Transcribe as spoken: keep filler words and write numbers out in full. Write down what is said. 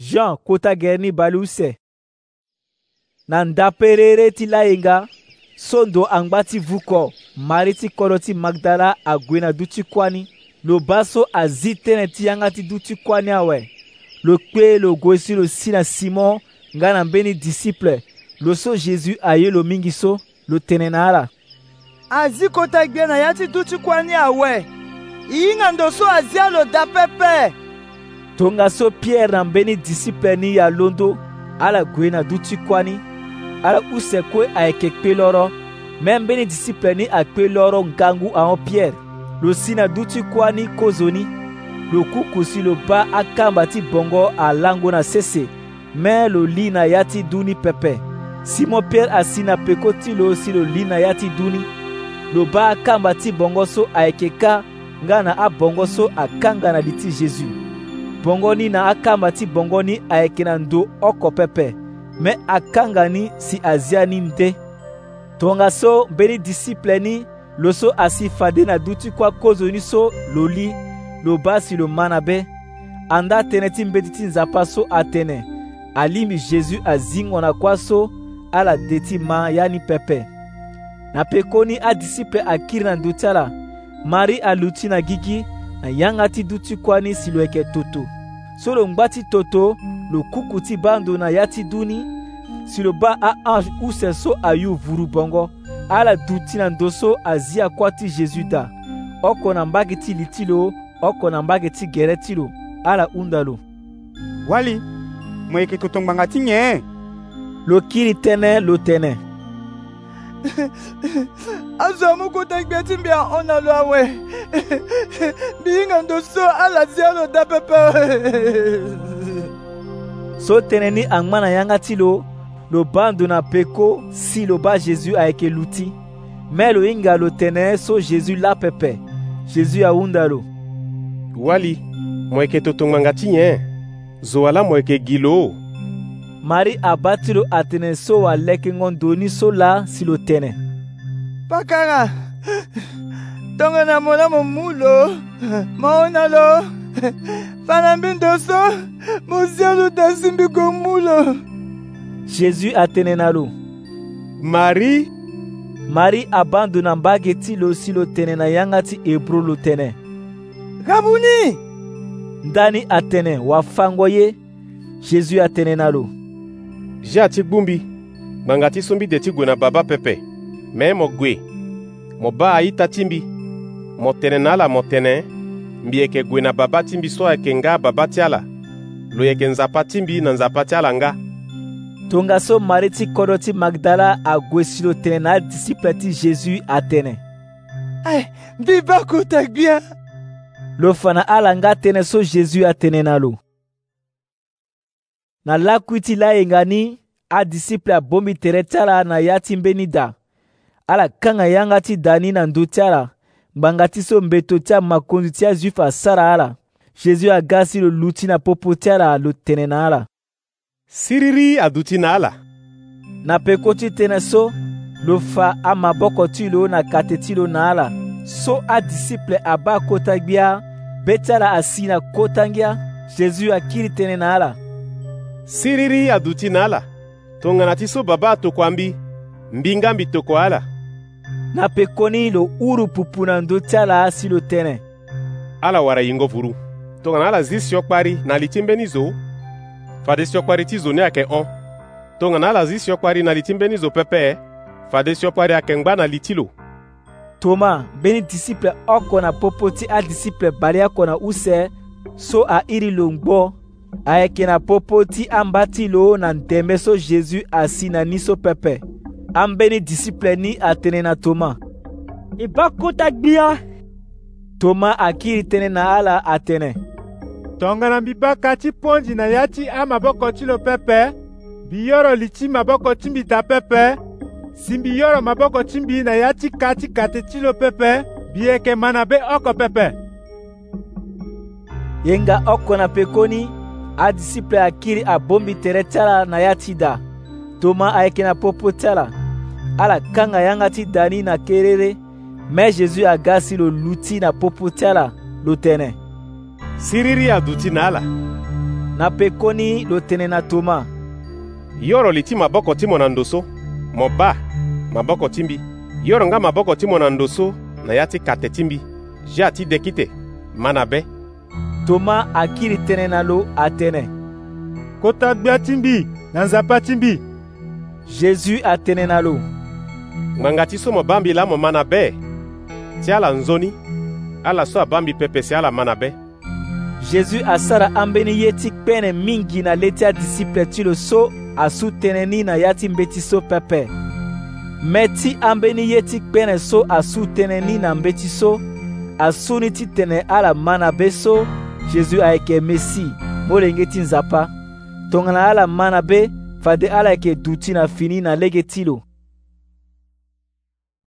Jean kota gerni baluse. Na ndaperere ti layenga, sondo angba ti vuko, Mari ti koro ti Magdala agwe na du ti kwani. Lo baso azi tene ti yanga ti du ti kwani awe. Lo kpe lo goe si lo si na Simon, nga na mbeni disciple. Lo so Jésus aye lo mingi so, lo tene na ala. Azi kota gbe na ya ti du ti kwani awe. Inga ndo so azia lo da pepe. Tonga so Pierre na mbeni disciple ni ya londo, ala goe na du ti kwani. Ala use kwe ayeke kpe loro, men mbeni disciple ni akpe loro ngangu aon Pierre. Lo si na du ti kwani kozoni. Lo kuku si lo ba akamba ti bongo alango na sese, men lo li na ya ti duni pepe. Simon Pierre asi na peko ti lo si lo li na ya ti duni. Lo ba akamba ti bongo so ayeke ka, nga na abongo so akanga na li ti Jésus. Bongo ni na akamba ti bongo ni ayeke na ndo oko pepe, me akanga ni si azia ni nde. Tonga so mbeni disciple ni lo so asi fade na du ti kua kozo ni so lo li, lo ba si lo mana be. Anda tene ti mbeti ti nzapa so atene, alimi Jésus azingo na kua so ala de ti ma ya ni pepe. Na peko ni adisciple akiri na ndu ti ala, Mari aluti na gigi, na yanga ti du ti kua ni si lo yeke toto. So lo ngba ti toto, lo kuku ti bando na ya ti duni, si lo ba a-ange use so ayu vuru bongo, ala du ti na ndo so azia kua ti Jésus da. Oko na mbage ti li ti lo, oko na mbage ti gere ti lo, ala hunda lo. Wali, mo yeke toto ngbanga ti nye? Lo kiri tene lo tene. Azo mu kota gbe ti mbia ona lo awe. Binga ndo so ala zia lo da pepe. So tene ni angma na yanga ti lo, lo bando na peko si lo ba Jésus ayeke luti. Me lo hinga lo tene so Jésus la pepe. Jésus ahunda lo. Wali, mo yeke toto ngbanga ti nye? Zo ala mo yeke gi lo. Mari abati lo atene so aleke ngondo ni so la si lo tene. Pakanga, tonga na mona mo mulo, maona lo, fanambi ndo so, mo zialo da simbi go mulo. Jésus atene na lo. Mari? Mari abandona mbage ti lo si lo tene na yanga ti Hebro lo tene. Rabuni! Ndani atene wafango ye, Jésus atene na lo. Ja ti gbumbi, ngbanga ti so mbi de ti gue na baba pepe, me mo gue. Mo ba aita ti mbi, mo tene na ala mo tene, mbi yeke gue na baba ti mbi so ayeke nga baba ti ala. Lo yeke nzapa ti mbi na nzapa ti ala nga. Tonga so Mari ti koro ti Magdala ague si lo tene na disciple ti Jésus atene. Ay, mbi ba kota gbia. Lo fana ala nga tene so Jésus atene na lo. Na lakui ti layenga ni, adisciple abombi tere ti ala na ya ti mbeni da. Ala kanga yanga ti da ni na ndu ti ala, ngbanga ti so mbeto ti amakonzi ti azuif asara ala. Jésus aga si lo luti na popo ti ala lo tene na ala. Siriri aduti na ala. Na peko ti tene so, lo fa amaboko ti lo na kate ti lo na ala. So adisciple aba kota gbia, be ti ala asi na kota ngia, Jésus akiri tene na ala. Siriri aduti na ala. Tongana ti so baba atoko ambi, mbinga mbi toko ala. Na peko ni lo uru pupu na ndo ti ala si lo tene. Ala wara yingo vuru. Tongana ala zi siokpari na li ti mbeni zo. Fade siokpari ti zo ni ayeke on. Tongana ala zi siokpari na li ti mbeni zo pepe, fade siokpari ayeke ngba na li ti lo. Toma, mbeni disciple oko na popo ti adisciple bali ako na use, so airi lo ngbo. Ayeke na popo ti amba ti lo na ndembe so Jésus asi na ni so pepe. Ambeni disciple ni atene na Toma. I ba kota gbia. Toma akiri tene na ala atene. Tongana mbi ba ka ti ponzi na ya ti amaboko ti lo pepe, mbi yoro li ti maboko ti mbi da pepe, si mbi yoro maboko ti mbi na ya ti ka ti kate ti lo pepe, mbi yeke mana be oko pepe. Yenga oko na pekoni, adisciple akiri abombi tere ti ala na ya ti da. Toma ayeke na popo ti ala. Ala kanga yanga ti da ni na kerere, me Jésus aga si lo luti na popo ti ala lo tene. Siriri aduti na ala. na pe koni lo tene na Toma. Yoro li ti maboko ti mo na ndo so, mo ba maboko ti mbi. Yoro nga maboko ti mo na ndo so na ya ti kate ti mbi. Je ati deki te ma na be. Toma akiri tene na lo atene. Kota gbia ti mbi na nzapa ti mbi. Jésus atene na lo. Ngbanga ti so mo ba mbi la mo ma na be. Ti ala nzoni, ala so aba mbi pepe si ala ma na be. Jésus asara ambeni ye ti kpene mingi na leti a disiple ti lo so asu tene ni na ya ti mbe ti so pepe. Me ti ambeni ye ti kpene so asu tene ni na mbe ti so, asu ni ti tene ala ma na be so, Jésus ayeke Messi, molenge ti nzapa. Tongana ala ma na be, fade ala yeke duti na fini na lege ti lo.